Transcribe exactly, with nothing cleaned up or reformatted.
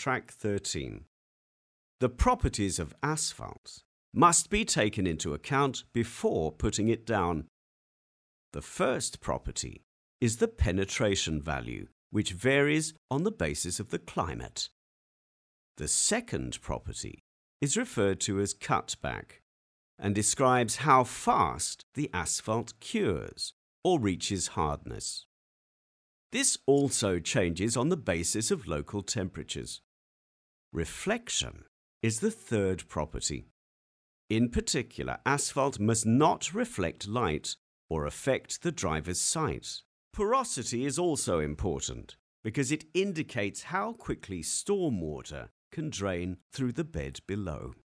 Track thirteen. The properties of asphalt must be taken into account before putting it down. The first property is the penetration value, which varies on the basis of the climate. The second property is referred to as cutback and describes how fast the asphalt cures or reaches hardness. This also changes on the basis of local temperatures. Reflection is the third property. In particular, asphalt must not reflect light or affect the driver's sight. Porosity is also important because it indicates how quickly stormwater can drain through the bed below.